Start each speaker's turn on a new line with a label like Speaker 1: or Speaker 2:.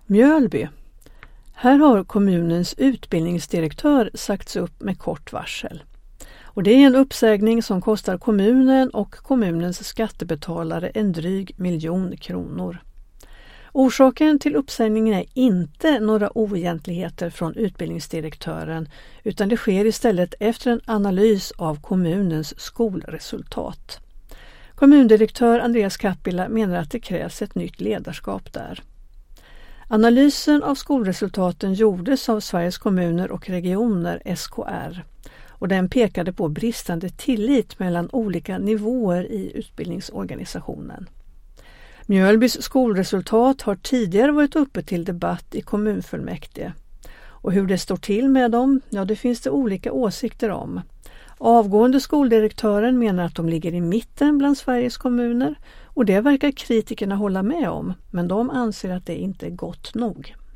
Speaker 1: Mjölby. Här har kommunens utbildningsdirektör sagts upp med kort varsel. Och det är en uppsägning som kostar kommunen och kommunens skattebetalare en dryg 1 miljon kronor. Orsaken till uppsägningen är inte några oegentligheter från utbildningsdirektören, utan det sker istället efter en analys av kommunens skolresultat. Kommundirektör Andreas Kappila menar att det krävs ett nytt ledarskap där. Analysen av skolresultaten gjordes av Sveriges kommuner och regioner, SKR, och den pekade på bristande tillit mellan olika nivåer i utbildningsorganisationen. Mjölbys skolresultat har tidigare varit uppe till debatt i kommunfullmäktige. Och hur det står till med dem, det finns det olika åsikter om. Avgående skoldirektören menar att de ligger i mitten bland Sveriges kommuner och det verkar kritikerna hålla med om, men de anser att det inte är gott nog.